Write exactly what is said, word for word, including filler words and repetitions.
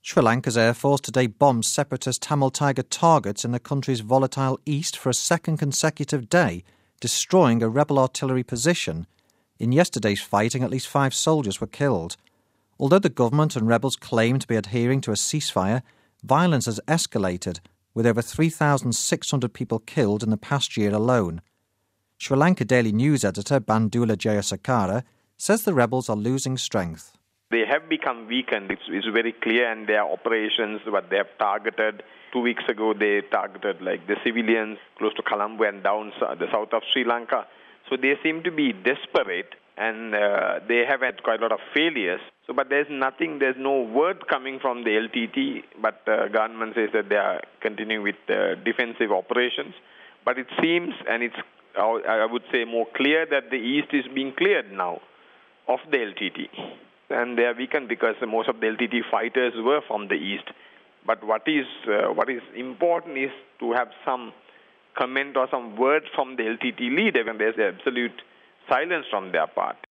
Sri Lanka's Air Force today bombed separatist Tamil Tiger targets in the country's volatile east for a second consecutive day, destroying a rebel artillery position. In yesterday's fighting, at least five soldiers were killed. Although the government and rebels claim to be adhering to a ceasefire, violence has escalated, with over three thousand six hundred people killed in the past year alone. Sri Lanka Daily News editor Bandula Jayasakara says the rebels are losing strength. They have become weakened. It's, it's very clear, and their operations, what they have targeted. Two weeks ago, they targeted like the civilians close to Colombo and down the south of Sri Lanka. So they seem to be desperate, and uh, they have had quite a lot of failures. So, but there's nothing, there's no word coming from the L T T, but uh, government says that they are continuing with uh, defensive operations. But it seems, and it's, I would say, more clear that the east is being cleared now of the L T T. And they are weakened because most of the L T T fighters were from the east. But what is uh, what is important is to have some comment or some word from the L T T leader when there's absolute silence from their part.